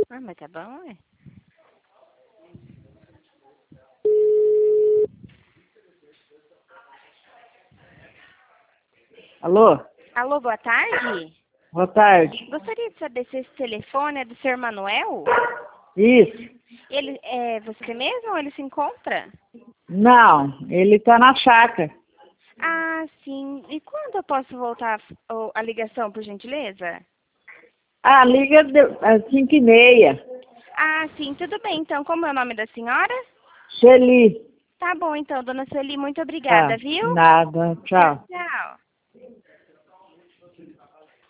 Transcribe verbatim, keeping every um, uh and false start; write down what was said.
Ah, mas tá bom, ué. Alô? Alô, boa tarde. Boa tarde. Gostaria de saber se esse telefone é do senhor Manuel? Isso. Ele é você mesmo ou ele se encontra? Não, ele tá na chácara. Ah, sim. E quando eu posso voltar a, a ligação, por gentileza? Ah, liga de- às cinco e meia. Ah, sim, tudo bem. Então, como é o nome da senhora? Xeli. Tá bom, então, dona Sueli, muito Tá, obrigada, viu? nada. Tchau, Tchau. tchau.